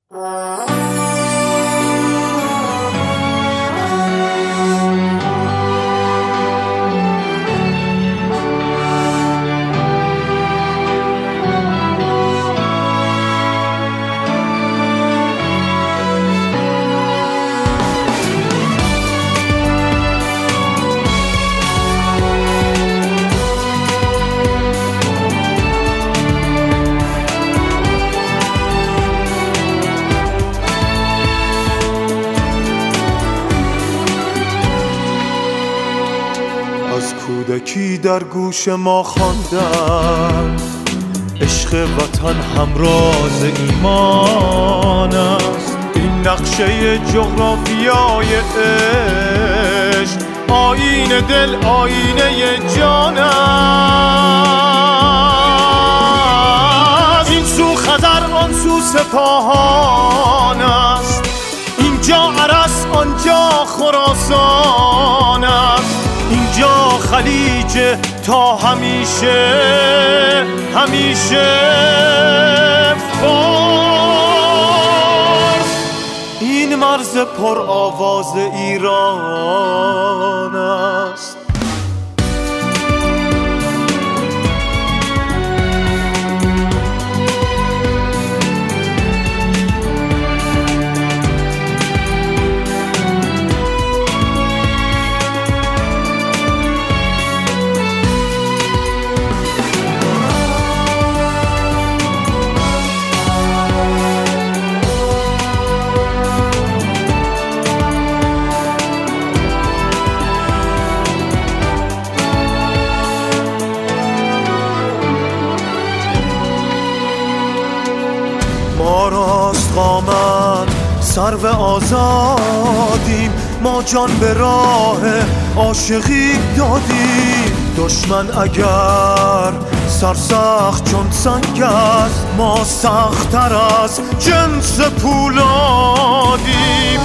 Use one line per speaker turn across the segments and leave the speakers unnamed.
از کودکی در گوش ما خواندند عشق وطن همراز ایمان است. این نقشه جغرافیای عشق آینه دل آینه جان است. این سو خزر آن سو سپاهان است، اینجا عرس آنجا خراسان است. اینجا خلیج تا همیشه همیشه فارس. این مرز پر آواز ایران است. ما راست قامت سرو آزادیم، ما جان به راه عاشقی دادیم. دشمن اگر سرسخت چون سنگ است، ما سخت‌تر از جنس پولادیم.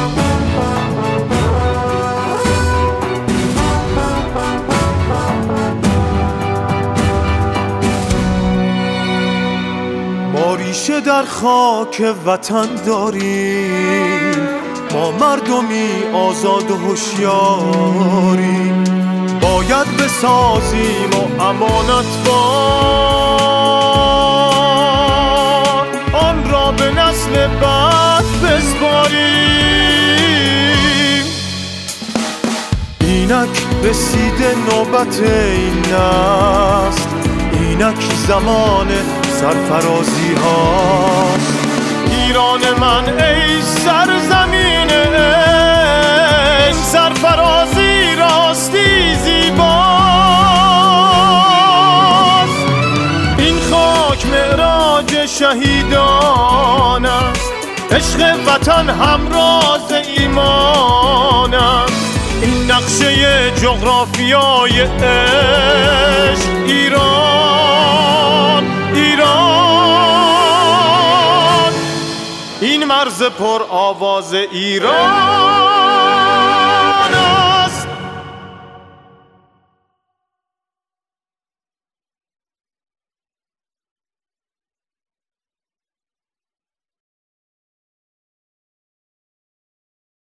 ما ریشه در خاک وطن داریم، ما مردمی آزاد و هوشیاریم. باید بسازیم و امانتبار آن را به نسل بعد بسپاریم. اینک رسیده نوبت این نسل، اینک زمان سرفرازی هاست. ایران من ای سرزمین عشق، سرفرازی راستی زیباست. این خاک معراج شهیدان است، عشق وطن همراز ایمان است. این نقشه جغرافیای عشق ایران، ایران. این مرز پر آواز ایران.